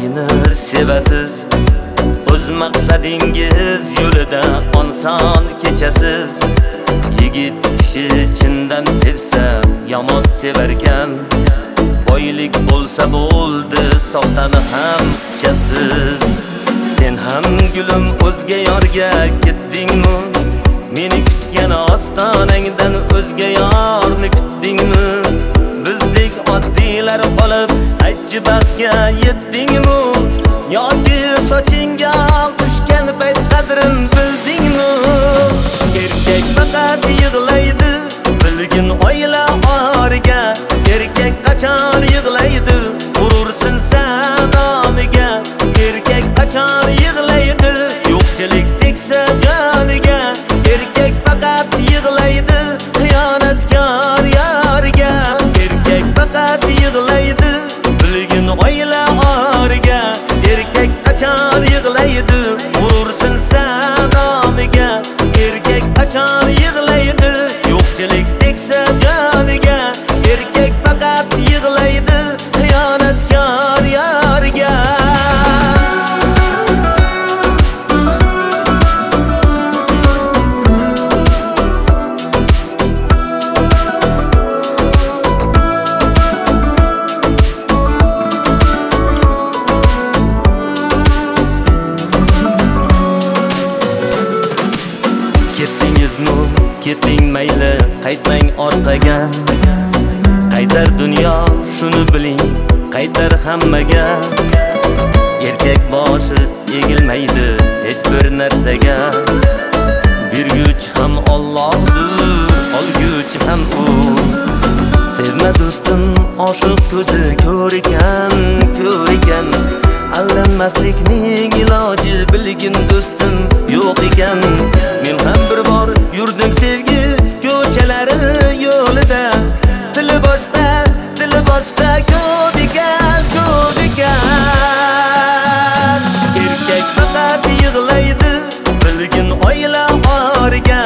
ko'yinir sevasiz, o'z maqsadingiz yo'lida onson kechasiz. Yigit kishi chindan sevsa yomon sevarkan, boylik bo'lsa bo'ldi soxtani ham quchasiz. Sen ham gulim o'zga yorga ketdingmi? Meni kutgan ostonangdan o'zga yorni kutdingmi? Bizdek oddiylar qolib aytchi baxtga yetdingmi? Yoki sochingga tushgan payt qadrin bildingmi? Erkak faqat yig'laydi, bilgin oila origa. Erkak qachon yig'laydi, g'urur sinsa nomiga. Erkak qachon yig'laydi, yo'qchilik tegsa joniga. Erkak faqat yig'laydi, xiyonatkor yoriga. Erkak faqat yig'laydi, bilgin oila origa. Erkak qachon yig'laydi, g'urur sinsa nomiga. Erkak qachon yig'laydi, yo'qchilik tegsa joniga. Erkak faqat yig'laydi, xiyonatkor yoriga. Keting mayli, qaytmang orqaga. Qaytar dunyo, shuni biling, qaytar hammaga. Erkak boshi egilmaydi hech bir narsaga. Berguchi ham Allohdir, olguchi ham u. Sevma do'stim, oshiq ko'zi ko'r ekan. Aldanmaslikning iloji bilgin do'stim yo'q ekan. Men ham bir bor yurdim sevgi ko'chalari yo'lida. Dili boshqa ko'p ekan. Erkak faqat yig'laydi, bilgin oila origa.